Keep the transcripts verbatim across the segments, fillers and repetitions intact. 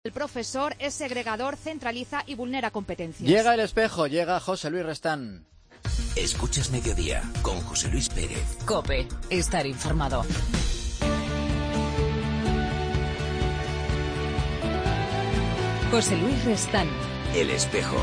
El profesor es segregador, centraliza y vulnera competencias. Llega El Espejo, llega José Luis Restán. Escuchas Mediodía con José Luis Pérez. COPE, estar informado. José Luis Restán. El Espejo.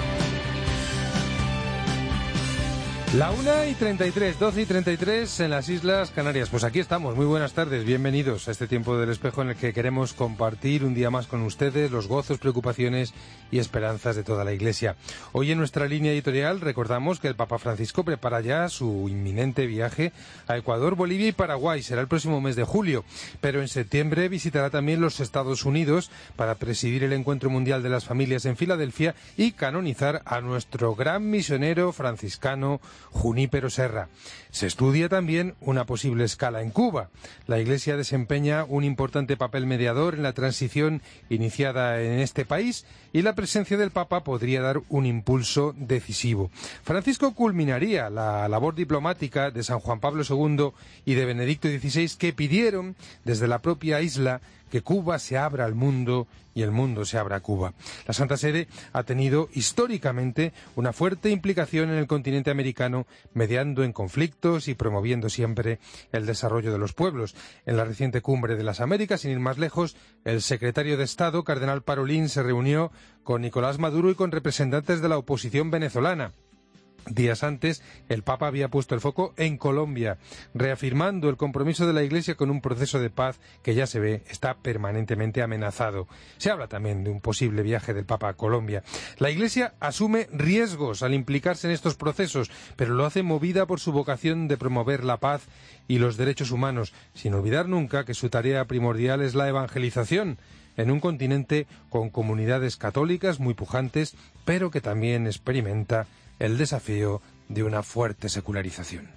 La una y treinta y tres, doce y treinta y tres en las Islas Canarias. Pues aquí estamos, muy buenas tardes, bienvenidos a este tiempo del Espejo en el que queremos compartir un día más con ustedes los gozos, preocupaciones y esperanzas de toda la Iglesia. Hoy en nuestra línea editorial recordamos que el Papa Francisco prepara ya su inminente viaje a Ecuador, Bolivia y Paraguay. Será el próximo mes de julio, pero en septiembre visitará también los Estados Unidos para presidir el Encuentro Mundial de las Familias en Filadelfia y canonizar a nuestro gran misionero franciscano Junípero Serra. Se estudia también una posible escala en Cuba. La Iglesia desempeña un importante papel mediador en la transición iniciada en este país y la presencia del Papa podría dar un impulso decisivo. Francisco culminaría la labor diplomática de San Juan Pablo segundo y de Benedicto dieciséis, que pidieron desde la propia isla que Cuba se abra al mundo y el mundo se abra a Cuba. La Santa Sede ha tenido históricamente una fuerte implicación en el continente americano, mediando en conflictos y promoviendo siempre el desarrollo de los pueblos. En la reciente Cumbre de las Américas, sin ir más lejos, el secretario de Estado, cardenal Parolin, se reunió con Nicolás Maduro y con representantes de la oposición venezolana. Días antes, el Papa había puesto el foco en Colombia, reafirmando el compromiso de la Iglesia con un proceso de paz que ya se ve está permanentemente amenazado. Se habla también de un posible viaje del Papa a Colombia. La Iglesia asume riesgos al implicarse en estos procesos, pero lo hace movida por su vocación de promover la paz y los derechos humanos, sin olvidar nunca que su tarea primordial es la evangelización, en un continente con comunidades católicas muy pujantes, pero que también experimenta el desafío de una fuerte secularización.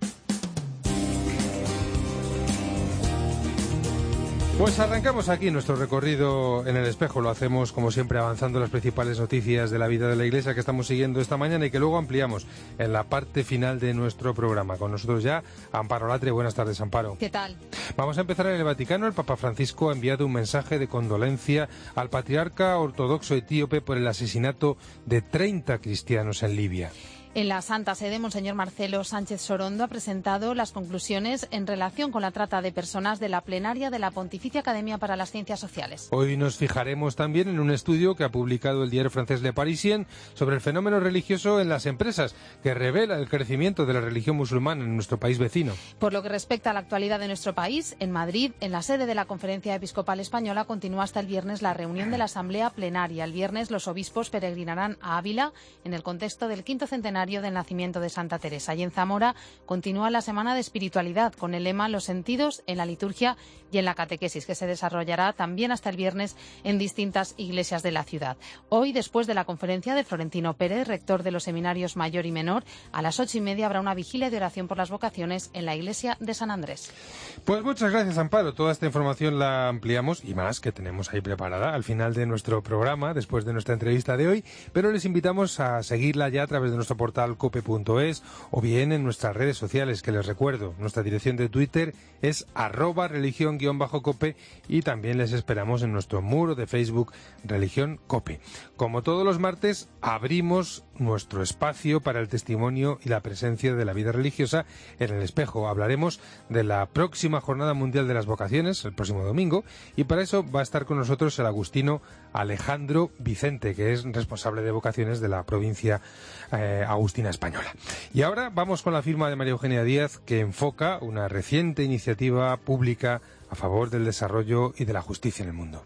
Pues arrancamos aquí nuestro recorrido en El Espejo. Lo hacemos, como siempre, avanzando las principales noticias de la vida de la Iglesia que estamos siguiendo esta mañana y que luego ampliamos en la parte final de nuestro programa. Con nosotros ya Amparo Latre. Buenas tardes, Amparo. ¿Qué tal? Vamos a empezar en el Vaticano. El Papa Francisco ha enviado un mensaje de condolencia al patriarca ortodoxo etíope por el asesinato de treinta cristianos en Libia. En la Santa Sede, Monseñor Marcelo Sánchez Sorondo ha presentado las conclusiones en relación con la trata de personas de la plenaria de la Pontificia Academia para las Ciencias Sociales. Hoy nos fijaremos también en un estudio que ha publicado el diario francés Le Parisien sobre el fenómeno religioso en las empresas, que revela el crecimiento de la religión musulmana en nuestro país vecino. Por lo que respecta a la actualidad de nuestro país, en Madrid, en la sede de la Conferencia Episcopal Española, continúa hasta el viernes la reunión de la Asamblea Plenaria. El viernes los obispos peregrinarán a Ávila en el contexto del quinto centenario del nacimiento de Santa Teresa. Y en Zamora continúa la Semana de Espiritualidad con el lema Los sentidos en la liturgia y en la catequesis, que se desarrollará también hasta el viernes en distintas iglesias de la ciudad. Hoy, después de la conferencia de Florentino Pérez, rector de los seminarios mayor y menor, a las ocho y media habrá una vigilia de oración por las vocaciones en la iglesia de San Andrés. Pues muchas gracias, Amparo. Toda esta información la ampliamos y más que tenemos ahí preparada al final de nuestro programa, después de nuestra entrevista de hoy, pero les invitamos a seguirla ya a través de nuestro portal cope punto es o bien en nuestras redes sociales, que les recuerdo, nuestra dirección de Twitter es arroba religión guión bajo cope y también les esperamos en nuestro muro de Facebook Religión Cope. Como todos los martes, abrimos nuestro espacio para el testimonio y la presencia de la vida religiosa en El Espejo. Hablaremos de la próxima Jornada Mundial de las Vocaciones, el próximo domingo, y para eso va a estar con nosotros el agustino Alejandro Vicente, que es responsable de vocaciones de la provincia eh, agustina española. Y ahora vamos con la firma de María Eugenia Díaz, que enfoca una reciente iniciativa pública a favor del desarrollo y de la justicia en el mundo.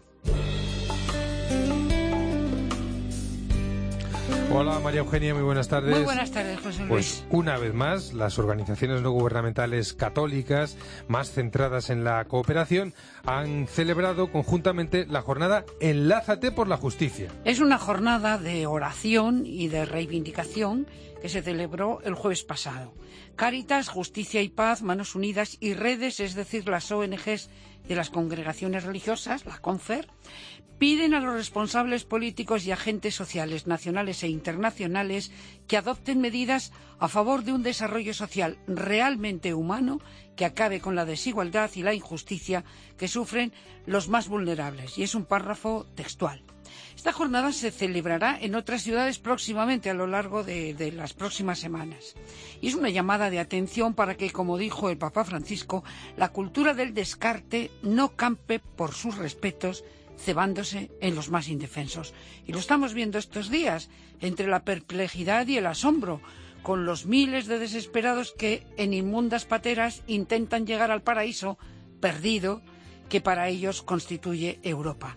Hola María Eugenia, muy buenas tardes. Muy buenas tardes, José Luis. Pues una vez más, las organizaciones no gubernamentales católicas, más centradas en la cooperación, han celebrado conjuntamente la jornada Enlázate por la Justicia. Es una jornada de oración y de reivindicación que se celebró el jueves pasado. Cáritas, Justicia y Paz, Manos Unidas y Redes, es decir, las O N Ges de las congregaciones religiosas, la CONFER, piden a los responsables políticos y agentes sociales nacionales e internacionales que adopten medidas a favor de un desarrollo social realmente humano que acabe con la desigualdad y la injusticia que sufren los más vulnerables. Y es un párrafo textual. Esta jornada se celebrará en otras ciudades próximamente, a lo largo de, de las próximas semanas. Y es una llamada de atención para que, como dijo el Papa Francisco, la cultura del descarte no campe por sus respetos, cebándose en los más indefensos. Y lo estamos viendo estos días, entre la perplejidad y el asombro, con los miles de desesperados que en inmundas pateras intentan llegar al paraíso perdido que para ellos constituye Europa.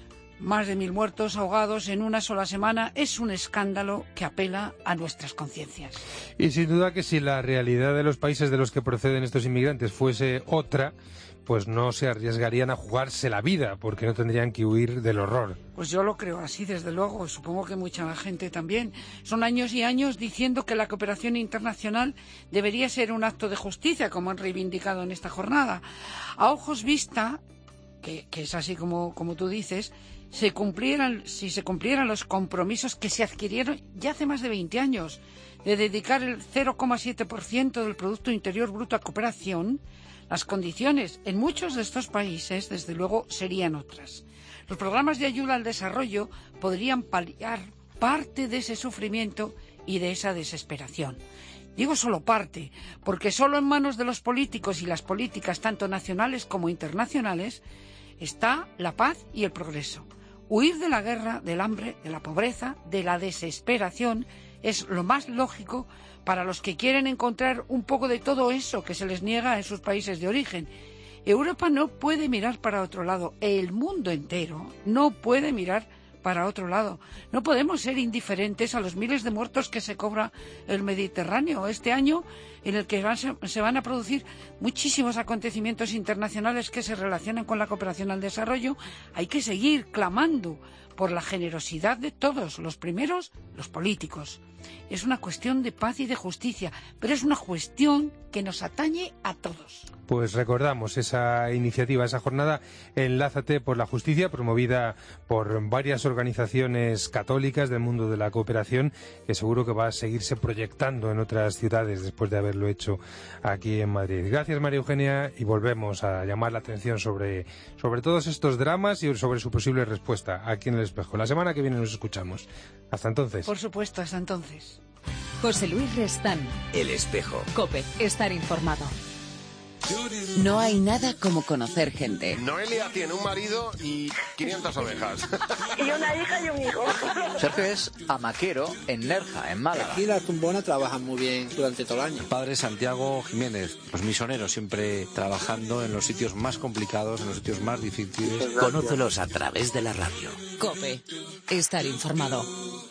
Más de mil muertos ahogados en una sola semana es un escándalo que apela a nuestras conciencias. Y sin duda que si la realidad de los países de los que proceden estos inmigrantes fuese otra, pues no se arriesgarían a jugarse la vida, porque no tendrían que huir del horror. Pues yo lo creo así, desde luego. Supongo que mucha gente también. Son años y años diciendo que la cooperación internacional debería ser un acto de justicia, como han reivindicado en esta jornada. A ojos vista, que, que es así como, como tú dices, se cumplieran, si se cumplieran los compromisos que se adquirieron ya hace más de veinte años, de dedicar el cero coma siete por ciento del Producto Interior Bruto a cooperación, las condiciones en muchos de estos países, desde luego, serían otras. Los programas de ayuda al desarrollo podrían paliar parte de ese sufrimiento y de esa desesperación. Digo solo parte, porque solo en manos de los políticos y las políticas, tanto nacionales como internacionales, está la paz y el progreso. Huir de la guerra, del hambre, de la pobreza, de la desesperación, es lo más lógico para los que quieren encontrar un poco de todo eso que se les niega en sus países de origen. Europa no puede mirar para otro lado. El mundo entero no puede mirar para otro lado. No podemos ser indiferentes a los miles de muertos que se cobra el Mediterráneo este año, en el que van, se van a producir muchísimos acontecimientos internacionales que se relacionan con la cooperación al desarrollo. Hay que seguir clamando por la generosidad de todos, los primeros, los políticos. Es una cuestión de paz y de justicia, pero es una cuestión que nos atañe a todos. Pues recordamos esa iniciativa, esa jornada Enlázate por la Justicia, promovida por varias organizaciones católicas del mundo de la cooperación, que seguro que va a seguirse proyectando en otras ciudades después de haberlo hecho aquí en Madrid. Gracias, María Eugenia, y volvemos a llamar la atención sobre, sobre todos estos dramas y sobre su posible respuesta aquí en El Espejo. La semana que viene nos escuchamos. Hasta entonces. Por supuesto, hasta entonces. José Luis Restán. El Espejo. COPE. Estar informado. No hay nada como conocer gente. Noelia tiene un marido y quinientas ovejas. Y una hija y un hijo. Sergio es amaquero en Nerja, en Málaga. Aquí las tumbonas trabajan muy bien durante todo el año. Padre Santiago Jiménez, los misioneros siempre trabajando en los sitios más complicados, en los sitios más difíciles. Conócelos a través de la radio. COPE. Estar informado.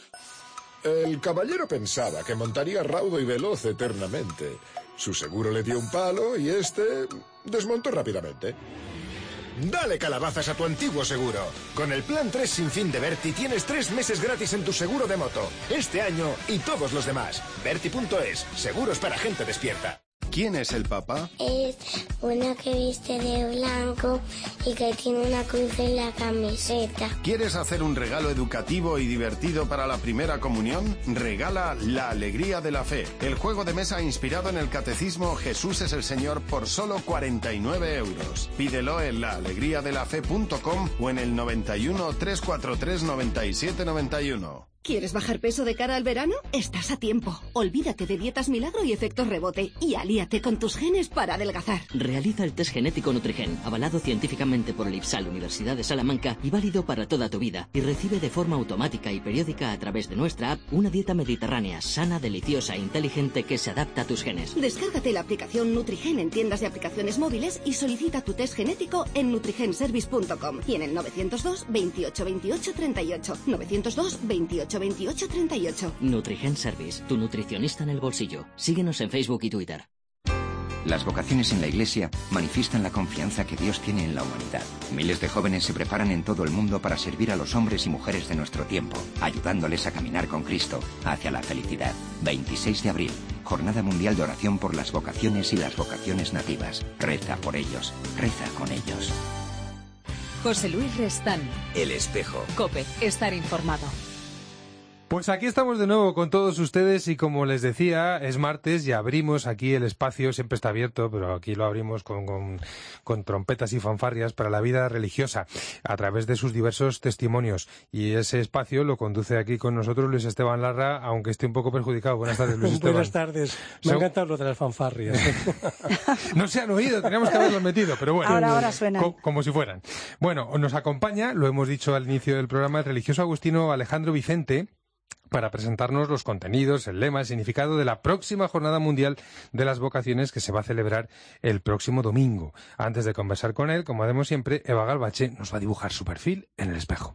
El caballero pensaba que montaría raudo y veloz eternamente. Su seguro le dio un palo y este desmontó rápidamente. Dale calabazas a tu antiguo seguro. Con el plan tres sin fin de Berti tienes tres meses gratis en tu seguro de moto. Este año y todos los demás. Berti punto es. Seguros para gente despierta. ¿Quién es el Papa? Es una que viste de blanco y que tiene una cruz en la camiseta. ¿Quieres hacer un regalo educativo y divertido para la primera comunión? Regala La Alegría de la Fe, el juego de mesa inspirado en el catecismo Jesús es el Señor por solo cuarenta y nueve euros. Pídelo en la alegría de la fe punto com o en el noventa y uno, trescientos cuarenta y tres, noventa y siete noventa y uno. ¿Quieres bajar peso de cara al verano? Estás a tiempo. Olvídate de dietas milagro y efectos rebote y alíate con tus genes para adelgazar. Realiza el test genético Nutrigen, avalado científicamente por el IPSAL Universidad de Salamanca y válido para toda tu vida. Y recibe de forma automática y periódica a través de nuestra app una dieta mediterránea, sana, deliciosa e inteligente que se adapta a tus genes. Descárgate la aplicación Nutrigen en tiendas de aplicaciones móviles y solicita tu test genético en nutrigenservice punto com y en el novecientos dos, veintiocho, veintiocho, treinta y ocho. novecientos dos, veintiocho, veintiocho, treinta y ocho. Nutrigen Service, tu nutricionista en el bolsillo. Síguenos en Facebook y Twitter. Las vocaciones en la Iglesia manifiestan la confianza que Dios tiene en la humanidad. Miles de jóvenes se preparan en todo el mundo para servir a los hombres y mujeres de nuestro tiempo, ayudándoles a caminar con Cristo hacia la felicidad. veintiséis de abril, Jornada Mundial de Oración por las Vocaciones y las Vocaciones Nativas. Reza por ellos, reza con ellos. José Luis Restán. El Espejo. COPE. Estar informado. Pues aquí estamos de nuevo con todos ustedes y como les decía, es martes y abrimos aquí el espacio, siempre está abierto, pero aquí lo abrimos con, con, con trompetas y fanfarrias para la vida religiosa a través de sus diversos testimonios. Y ese espacio lo conduce aquí con nosotros Luis Esteban Larra, aunque esté un poco perjudicado. Buenas tardes, Luis Esteban. Buenas tardes. Me ha encantado lo de las fanfarrias. No se han oído, teníamos que haberlos metido, pero bueno. Ahora, ahora suenan. Co- como si fueran. Bueno, nos acompaña, lo hemos dicho al inicio del programa, el religioso agustino Alejandro Vicente, para presentarnos los contenidos, el lema, el significado de la próxima Jornada Mundial de las Vocaciones que se va a celebrar el próximo domingo. Antes de conversar con él, como hacemos siempre, Eva Galbache nos va a dibujar su perfil en el espejo.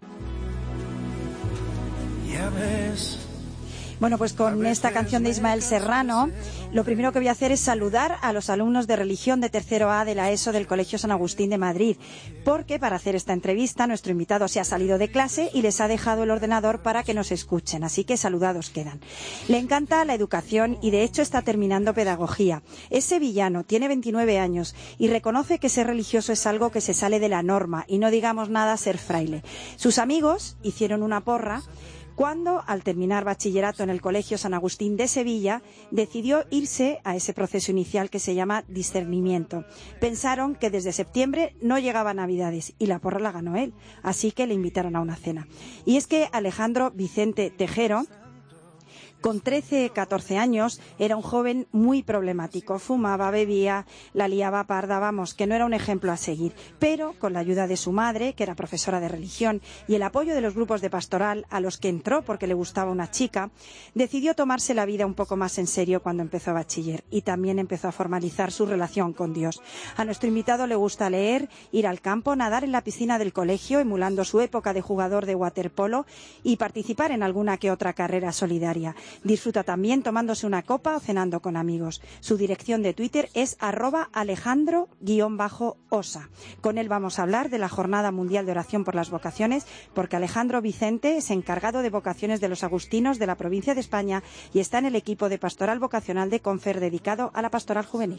Ya ves. Bueno, pues con esta canción de Ismael Serrano, lo primero que voy a hacer es saludar a los alumnos de religión de tercero A de la ESO del Colegio San Agustín de Madrid, porque para hacer esta entrevista nuestro invitado se ha salido de clase y les ha dejado el ordenador para que nos escuchen, así que saludados quedan. Le encanta la educación y de hecho está terminando pedagogía. Es sevillano, tiene veintinueve años y reconoce que ser religioso es algo que se sale de la norma y no digamos nada ser fraile. Sus amigos hicieron una porra cuando, al terminar bachillerato en el Colegio San Agustín de Sevilla, decidió irse a ese proceso inicial que se llama discernimiento. Pensaron que desde septiembre no llegaba Navidades y la porra la ganó él, así que le invitaron a una cena. Y es que Alejandro Vicente Tejero, con trece, catorce años, era un joven muy problemático. Fumaba, bebía, la liaba parda, vamos, que no era un ejemplo a seguir. Pero, con la ayuda de su madre, que era profesora de religión, y el apoyo de los grupos de pastoral a los que entró porque le gustaba una chica, decidió tomarse la vida un poco más en serio cuando empezó bachiller. Y también empezó a formalizar su relación con Dios. A nuestro invitado le gusta leer, ir al campo, nadar en la piscina del colegio, emulando su época de jugador de waterpolo, y participar en alguna que otra carrera solidaria. Disfruta también tomándose una copa o cenando con amigos. Su dirección de Twitter es arroba alejandro-osa. Con él vamos a hablar de la Jornada Mundial de Oración por las Vocaciones, porque Alejandro Vicente es encargado de vocaciones de los agustinos de la provincia de España y está en el equipo de pastoral vocacional de Confer dedicado a la pastoral juvenil.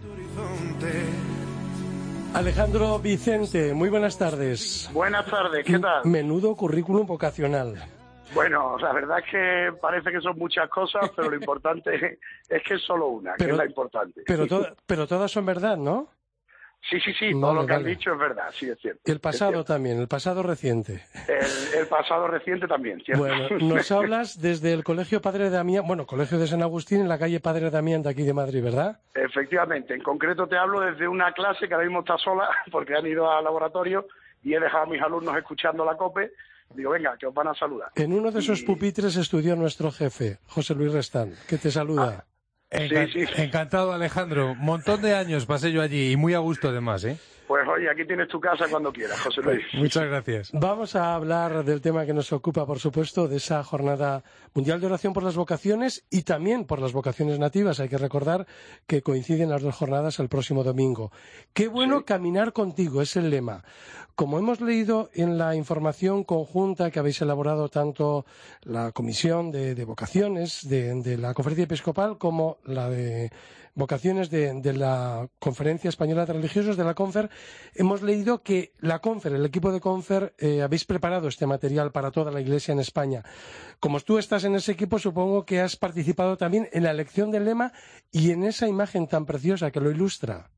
Alejandro Vicente, muy buenas tardes. Buenas tardes, ¿qué tal? Menudo currículum vocacional. Bueno, la verdad es que parece que son muchas cosas, pero lo importante es que es solo una, pero, que es la importante. Pero, to pero todas son verdad, ¿no? Sí, sí, sí, vale, todo lo que vale. han dicho es verdad, sí, es cierto. Y el pasado también, el pasado reciente. El, el pasado reciente también, ¿cierto? Bueno, nos hablas desde el Colegio Padre Damián, bueno, Colegio de San Agustín, en la calle Padre Damián de aquí de Madrid, ¿verdad? Efectivamente, en concreto te hablo desde una clase que ahora mismo está sola, porque han ido al laboratorio y he dejado a mis alumnos escuchando la COPE. Digo, venga, que os van a saludar. En uno de esos y... pupitres estudió nuestro jefe, José Luis Restán, que te saluda. Ah, Encan sí, sí. Encantado, Alejandro. Montón de años pasé yo allí y muy a gusto además, ¿eh? Pues oye, aquí tienes tu casa cuando quieras, José Luis. Muchas gracias. Vamos a hablar del tema que nos ocupa, por supuesto, de esa Jornada Mundial de Oración por las Vocaciones y también por las vocaciones nativas. Hay que recordar que coinciden las dos jornadas el próximo domingo. Qué bueno sí. Caminar contigo, es el lema. Como hemos leído en la información conjunta que habéis elaborado tanto la Comisión de, de Vocaciones de, de la Conferencia Episcopal como la de Vocaciones de, de la Conferencia Española de Religiosos, de la Confer, hemos leído que la Confer, el equipo de Confer, eh, habéis preparado este material para toda la Iglesia en España. Como tú estás en ese equipo, supongo que has participado también en la elección del lema y en esa imagen tan preciosa que lo ilustra.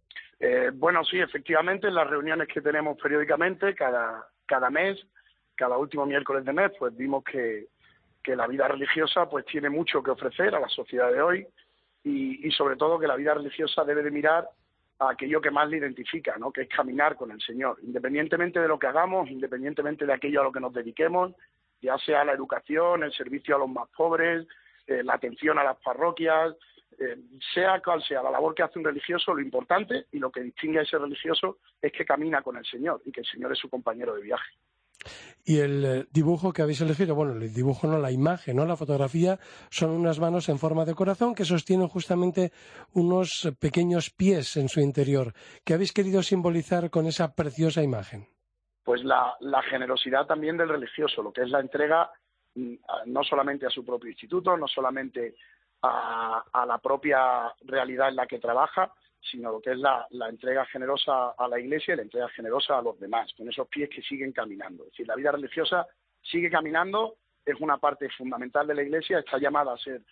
Eh, bueno, sí, efectivamente, en las reuniones que tenemos periódicamente, cada, cada mes, cada último miércoles de mes, pues vimos que, que la vida religiosa pues tiene mucho que ofrecer a la sociedad de hoy y, y sobre todo que la vida religiosa debe de mirar a aquello que más le identifica, ¿no? Que es caminar con el Señor, independientemente de lo que hagamos, independientemente de aquello a lo que nos dediquemos, ya sea la educación, el servicio a los más pobres, eh, la atención a las parroquias, Eh, sea cual sea la labor que hace un religioso, lo importante y lo que distingue a ese religioso es que camina con el Señor y que el Señor es su compañero de viaje. Y el eh, dibujo que habéis elegido, bueno, el dibujo no, la imagen, no, la fotografía, son unas manos en forma de corazón que sostienen justamente unos pequeños pies en su interior. ¿Qué habéis querido simbolizar con esa preciosa imagen? Pues la, la generosidad también del religioso, lo que es la entrega no solamente a su propio instituto, no solamente A, a la propia realidad en la que trabaja, sino lo que es la, la entrega generosa a la Iglesia y la entrega generosa a los demás, con esos pies que siguen caminando. Es decir, la vida religiosa sigue caminando es una parte fundamental de la Iglesia, está llamada a ser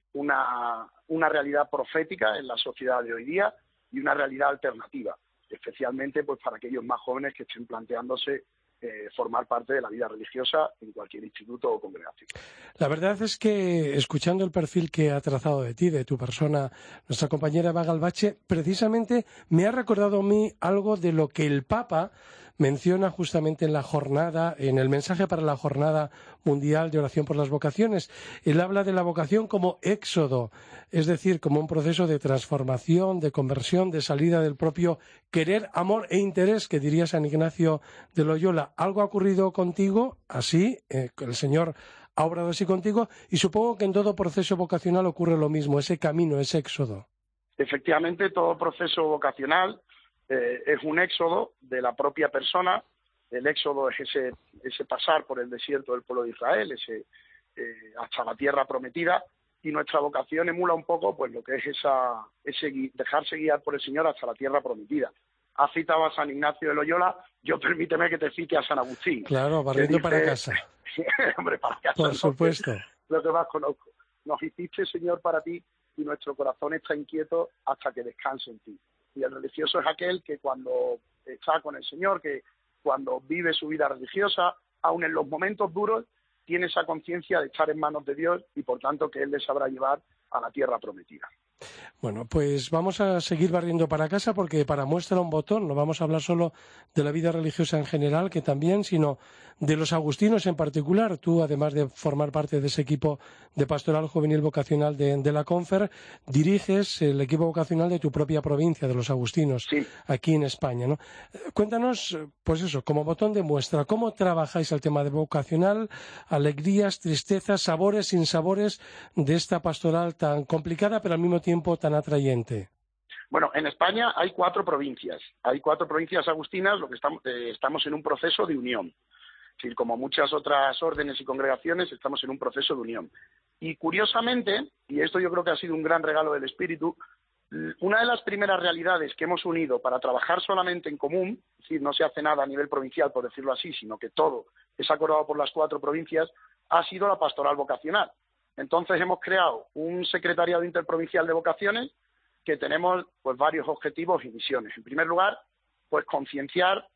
una, una realidad profética en la sociedad de hoy día y una realidad alternativa, especialmente pues para aquellos más jóvenes que estén planteándose eh, formar parte de la vida religiosa en cualquier instituto o congregación. La verdad es que, escuchando el perfil que ha trazado de ti, de tu persona, nuestra compañera Eva Galvache, precisamente me ha recordado a mí algo de lo que el Papa menciona justamente en la jornada, en el mensaje para la Jornada Mundial de Oración por las Vocaciones. Él habla de la vocación como éxodo, es decir, como un proceso de transformación, de conversión, de salida del propio querer, amor e interés, que diría San Ignacio de Loyola. ¿Algo ha ocurrido contigo así? Eh, el Señor ha obrado así contigo, y supongo que en todo proceso vocacional ocurre lo mismo, ese camino, ese éxodo. Efectivamente, todo proceso vocacional Eh, es un éxodo de la propia persona. El éxodo es ese, ese pasar por el desierto del pueblo de Israel, ese eh, hasta la tierra prometida, y nuestra vocación emula un poco pues lo que es esa, ese dejarse guiar por el Señor hasta la tierra prometida. Has citado a San Ignacio de Loyola, yo permíteme que te cite a San Agustín. Claro, barriendo para casa. Hombre, para casa. Por supuesto. Lo que más conozco. Nos hiciste, Señor, para ti, y nuestro corazón está inquieto hasta que descanse en ti. Y el religioso es aquel que cuando está con el Señor, que cuando vive su vida religiosa, aun en los momentos duros, tiene esa conciencia de estar en manos de Dios y por tanto que Él le sabrá llevar a la tierra prometida. Bueno, pues vamos a seguir barriendo para casa, porque para muestra un botón no vamos a hablar solo de la vida religiosa en general, que también, sino de los agustinos en particular. Tú, además de formar parte de ese equipo de pastoral juvenil vocacional de, de la Confer, diriges el equipo vocacional de tu propia provincia, de los agustinos, sí, aquí en España, ¿no? Cuéntanos, pues eso, como botón de muestra, ¿cómo trabajáis el tema de vocacional, alegrías, tristezas, sabores, sinsabores de esta pastoral tan complicada, pero al mismo tiempo tan atrayente? Bueno, en España hay cuatro provincias, hay cuatro provincias agustinas, lo que estamos, eh, estamos en un proceso de unión. Es decir, como muchas otras órdenes y congregaciones, estamos en un proceso de unión. Y curiosamente, y esto yo creo que ha sido un gran regalo del Espíritu, una de las primeras realidades que hemos unido para trabajar solamente en común, es decir, no se hace nada a nivel provincial, por decirlo así, sino que todo es acordado por las cuatro provincias, ha sido la pastoral vocacional. Entonces hemos creado un secretariado interprovincial de vocaciones que tenemos pues varios objetivos y misiones. En primer lugar, pues concienciar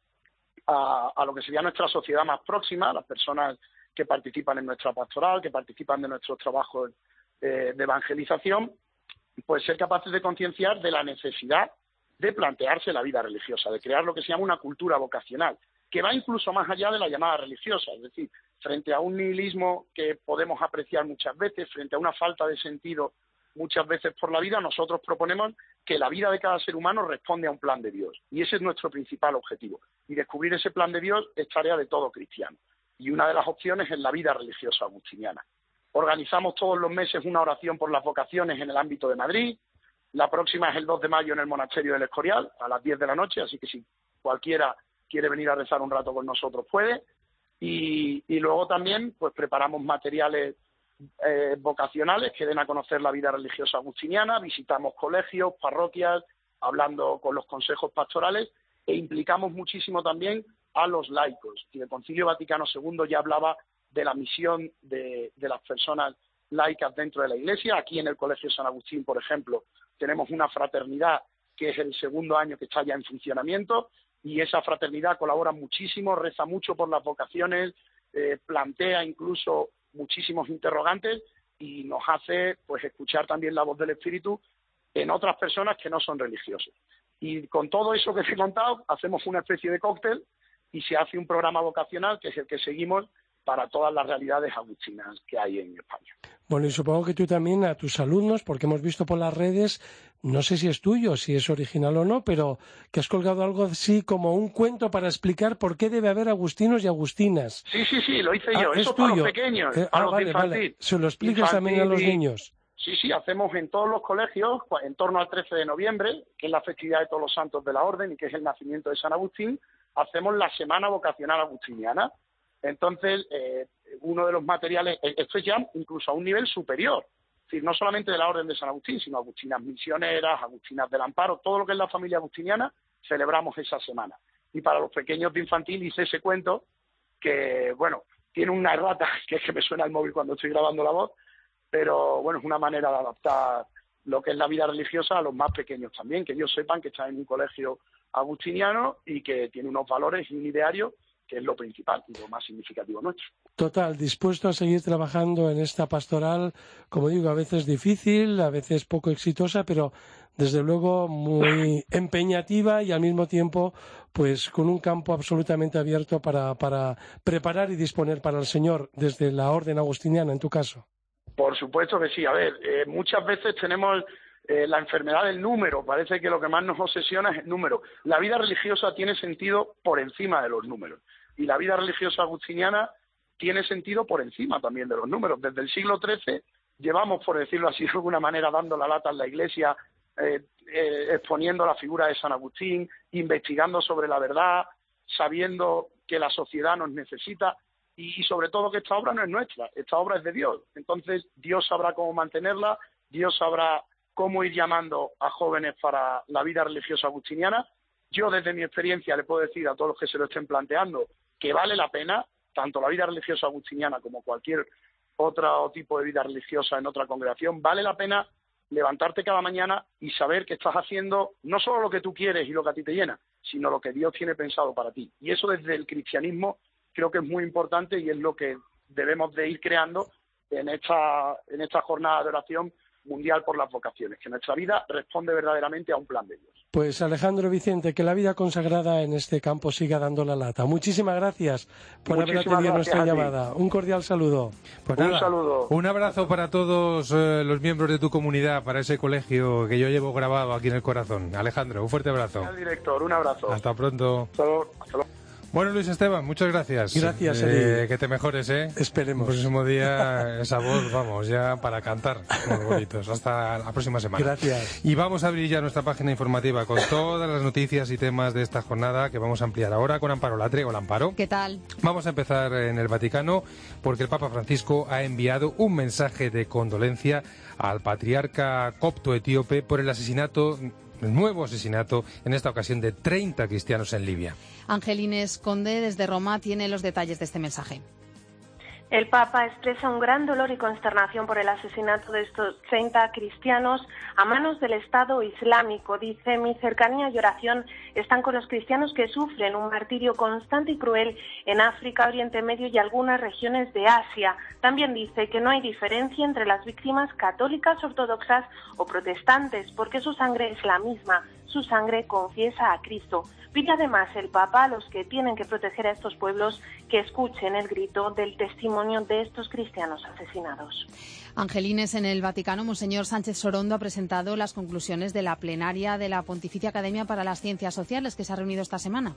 a, a lo que sería nuestra sociedad más próxima, las personas que participan en nuestra pastoral, que participan de nuestros trabajos eh, de evangelización, pues ser capaces de concienciar de la necesidad de plantearse la vida religiosa, de crear lo que se llama una cultura vocacional, que va incluso más allá de la llamada religiosa, es decir, frente a un nihilismo que podemos apreciar muchas veces, frente a una falta de sentido muchas veces por la vida, nosotros proponemos que la vida de cada ser humano responde a un plan de Dios. Y ese es nuestro principal objetivo. Y descubrir ese plan de Dios es tarea de todo cristiano. Y una de las opciones es la vida religiosa agustiniana. Organizamos todos los meses una oración por las vocaciones en el ámbito de Madrid. La próxima es el dos de mayo en el Monasterio del Escorial, a las diez de la noche, así que si cualquiera quiere venir a rezar un rato con nosotros puede. Y, y luego también pues preparamos materiales eh, vocacionales que den a conocer la vida religiosa agustiniana, visitamos colegios, parroquias, hablando con los consejos pastorales e implicamos muchísimo también a los laicos. Y el Concilio Vaticano segundo ya hablaba de la misión de, de las personas laicas dentro de la Iglesia. Aquí en el Colegio San Agustín, por ejemplo, tenemos una fraternidad que es el segundo año que está ya en funcionamiento, y esa fraternidad colabora muchísimo, reza mucho por las vocaciones, eh, plantea incluso muchísimos interrogantes y nos hace pues escuchar también la voz del Espíritu en otras personas que no son religiosos. Y con todo eso que te he contado, hacemos una especie de cóctel y se hace un programa vocacional que es el que seguimos para todas las realidades agustinas que hay en España. Bueno, y supongo que tú también a tus alumnos, porque hemos visto por las redes, no sé si es tuyo, si es original o no, pero que has colgado algo así como un cuento para explicar por qué debe haber agustinos y agustinas. Sí, sí, sí, lo hice ah, yo. Es Eso tuyo. Para los pequeños, eh, para ah, los vale, de infantil. Vale. Se lo explicas infantil también a los y... niños. Sí, sí, hacemos en todos los colegios, en torno al trece de noviembre, que es la festividad de todos los santos de la Orden y que es el nacimiento de San Agustín, hacemos la Semana Vocacional Agustiniana. Entonces, eh, uno de los materiales, esto es ya incluso a un nivel superior, es decir, no solamente de la Orden de San Agustín, sino agustinas misioneras, agustinas del Amparo, todo lo que es la familia agustiniana, celebramos esa semana. Y para los pequeños de infantil hice ese cuento que, bueno, tiene una errata, que es que me suena el móvil cuando estoy grabando la voz, pero bueno, es una manera de adaptar lo que es la vida religiosa a los más pequeños también, que ellos sepan que están en un colegio agustiniano y que tiene unos valores y un ideario que es lo principal y lo más significativo nuestro. Total, dispuesto a seguir trabajando en esta pastoral, como digo, a veces difícil, a veces poco exitosa, pero desde luego muy empeñativa y al mismo tiempo pues con un campo absolutamente abierto para, para preparar y disponer para el Señor desde la orden agustiniana, en tu caso. Por supuesto que sí. A ver, eh, muchas veces tenemos eh, la enfermedad del número. Parece que lo que más nos obsesiona es el número. La vida religiosa tiene sentido por encima de los números. Y la vida religiosa agustiniana tiene sentido por encima también de los números. Desde el siglo trece llevamos, por decirlo así de alguna manera, dando la lata en la Iglesia, eh, eh, exponiendo la figura de San Agustín, investigando sobre la verdad, sabiendo que la sociedad nos necesita y, y sobre todo que esta obra no es nuestra, esta obra es de Dios. Entonces Dios sabrá cómo mantenerla, Dios sabrá cómo ir llamando a jóvenes para la vida religiosa agustiniana. Yo desde mi experiencia le puedo decir a todos los que se lo estén planteando que vale la pena, tanto la vida religiosa agustiniana como cualquier otro tipo de vida religiosa en otra congregación, vale la pena levantarte cada mañana y saber que estás haciendo no solo lo que tú quieres y lo que a ti te llena, sino lo que Dios tiene pensado para ti. Y eso desde el cristianismo creo que es muy importante y es lo que debemos de ir creando en esta, en esta jornada de oración mundial por las vocaciones, que nuestra vida responde verdaderamente a un plan de Dios. Pues Alejandro Vicente, que la vida consagrada en este campo siga dando la lata. Muchísimas gracias por Muchísimas haber atendido nuestra gracias llamada. Un cordial saludo. Pues un nada, saludo. Un abrazo para todos eh, los miembros de tu comunidad, para ese colegio que yo llevo grabado aquí en el corazón. Alejandro, un fuerte abrazo. Al director, un abrazo. Hasta pronto. Hasta luego. Hasta luego. Bueno, Luis Esteban, muchas gracias. Gracias, eh, Que te mejores, ¿eh? Esperemos. El próximo día, esa voz, vamos, ya para cantar como bonitos. Hasta la próxima semana. Gracias. Y vamos a abrir ya nuestra página informativa con todas las noticias y temas de esta jornada que vamos a ampliar ahora con Amparo Latre. Hola, Amparo. ¿Qué tal? Vamos a empezar en el Vaticano porque el Papa Francisco ha enviado un mensaje de condolencia al patriarca copto etíope por el asesinato el nuevo asesinato, en esta ocasión de treinta cristianos en Libia. Angelines Conde, desde Roma, tiene los detalles de este mensaje. El Papa expresa un gran dolor y consternación por el asesinato de estos treinta cristianos a manos del Estado Islámico. Dice, mi cercanía y oración están con los cristianos que sufren un martirio constante y cruel en África, Oriente Medio y algunas regiones de Asia. También dice que no hay diferencia entre las víctimas católicas, ortodoxas o protestantes, porque su sangre es la misma. Su sangre confiesa a Cristo. Pide además el Papa a los que tienen que proteger a estos pueblos que escuchen el grito del testimonio de estos cristianos asesinados. Angelines, en el Vaticano, Monseñor Sánchez Sorondo ha presentado las conclusiones de la plenaria de la Pontificia Academia para las Ciencias Sociales que se ha reunido esta semana.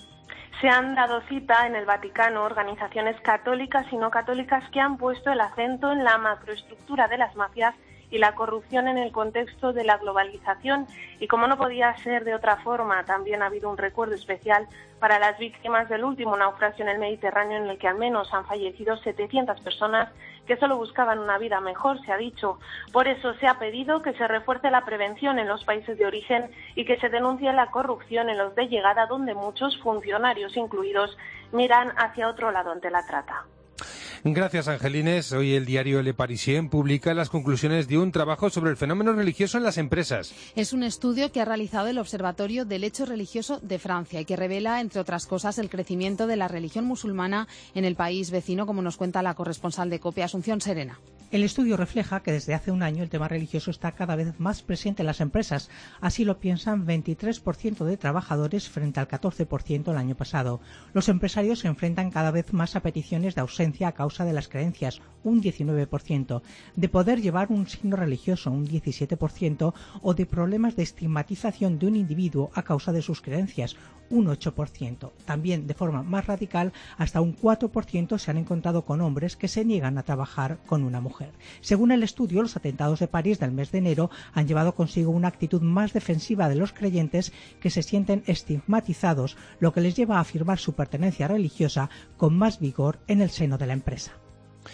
Se han dado cita en el Vaticano organizaciones católicas y no católicas que han puesto el acento en la macroestructura de las mafias y la corrupción en el contexto de la globalización. Y como no podía ser de otra forma, también ha habido un recuerdo especial para las víctimas del último naufragio en el Mediterráneo, en el que al menos han fallecido setecientas personas que solo buscaban una vida mejor, se ha dicho. Por eso se ha pedido que se refuerce la prevención en los países de origen y que se denuncie la corrupción en los de llegada, donde muchos funcionarios incluidos miran hacia otro lado ante la trata. Gracias, Angelines. Hoy el diario Le Parisien publica las conclusiones de un trabajo sobre el fenómeno religioso en las empresas. Es un estudio que ha realizado el Observatorio del Hecho Religioso de Francia y que revela, entre otras cosas, el crecimiento de la religión musulmana en el país vecino, como nos cuenta la corresponsal de COPE, Asunción Serena. El estudio refleja que desde hace un año el tema religioso está cada vez más presente en las empresas. Así lo piensan veintitrés por ciento de trabajadores frente al catorce por ciento el año pasado. Los empresarios se enfrentan cada vez más a peticiones de ausencia a causa de las creencias, un diecinueve por ciento, de poder llevar un signo religioso, un diecisiete por ciento, o de problemas de estigmatización de un individuo a causa de sus creencias, un ocho por ciento. También, de forma más radical, hasta un cuatro por ciento se han encontrado con hombres que se niegan a trabajar con una mujer. Según el estudio, los atentados de París del mes de enero han llevado consigo una actitud más defensiva de los creyentes que se sienten estigmatizados, lo que les lleva a afirmar su pertenencia religiosa con más vigor en el seno de la empresa.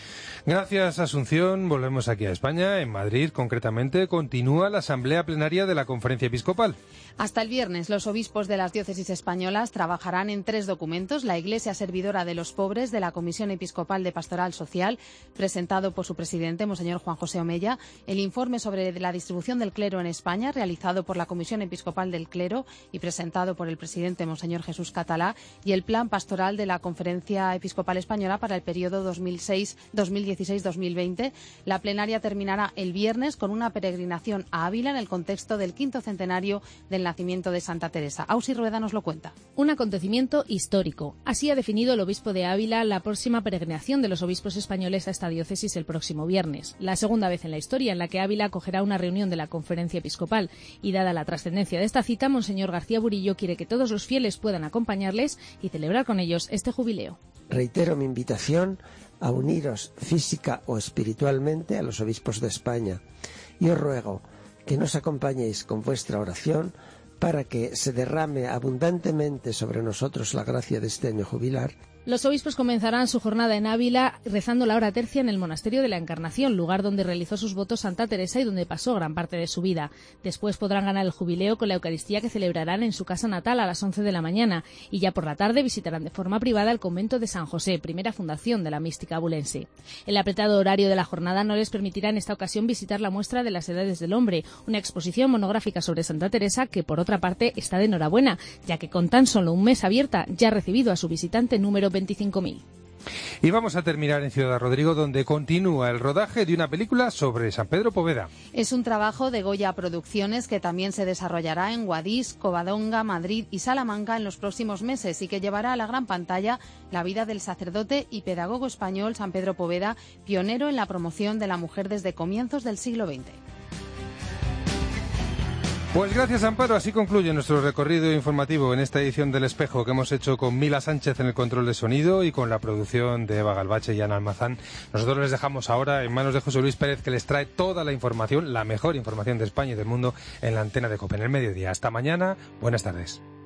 Gracias, Asunción. Volvemos aquí a España. En Madrid, concretamente, continúa la asamblea plenaria de la Conferencia Episcopal. Hasta el viernes, los obispos de las diócesis españolas trabajarán en tres documentos. La Iglesia Servidora de los Pobres, de la Comisión Episcopal de Pastoral Social, presentado por su presidente, Monseñor Juan José Omella, el informe sobre la distribución del clero en España, realizado por la Comisión Episcopal del Clero y presentado por el presidente, Monseñor Jesús Catalá, y el plan pastoral de la Conferencia Episcopal Española para el periodo dos mil dieciséis dos mil veinte. La plenaria terminará el viernes con una peregrinación a Ávila en el contexto del quinto centenario del nacimiento de Santa Teresa. Ausi Rueda nos lo cuenta. Un acontecimiento histórico. Así ha definido el obispo de Ávila la próxima peregrinación de los obispos españoles a esta diócesis el próximo viernes. La segunda vez en la historia en la que Ávila acogerá una reunión de la Conferencia Episcopal. Y dada la trascendencia de esta cita, Monseñor García Burillo quiere que todos los fieles puedan acompañarles y celebrar con ellos este jubileo. Reitero mi invitación a uniros física o espiritualmente a los obispos de España y os ruego que nos acompañéis con vuestra oración para que se derrame abundantemente sobre nosotros la gracia de este año jubilar. Los obispos comenzarán su jornada en Ávila rezando la hora tercia en el Monasterio de la Encarnación, lugar donde realizó sus votos Santa Teresa y donde pasó gran parte de su vida. Después podrán ganar el jubileo con la Eucaristía que celebrarán en su casa natal a las once de la mañana y ya por la tarde visitarán de forma privada el convento de San José, primera fundación de la mística abulense. El apretado horario de la jornada no les permitirá en esta ocasión visitar la muestra de las edades del hombre, una exposición monográfica sobre Santa Teresa que por otra parte está de enhorabuena, ya que con tan solo un mes abierta ya ha recibido a su visitante número veinticinco mil. Y vamos a terminar en Ciudad Rodrigo, donde continúa el rodaje de una película sobre San Pedro Poveda. Es un trabajo de Goya Producciones que también se desarrollará en Guadix, Covadonga, Madrid y Salamanca en los próximos meses y que llevará a la gran pantalla la vida del sacerdote y pedagogo español San Pedro Poveda, pionero en la promoción de la mujer desde comienzos del siglo veinte. Pues gracias, Amparo. Así concluye nuestro recorrido informativo en esta edición del Espejo que hemos hecho con Mila Sánchez en el control de sonido y con la producción de Eva Galvache y Ana Almazán. Nosotros les dejamos ahora en manos de José Luis Pérez, que les trae toda la información, la mejor información de España y del mundo en la antena de COPE en el mediodía. Hasta mañana. Buenas tardes.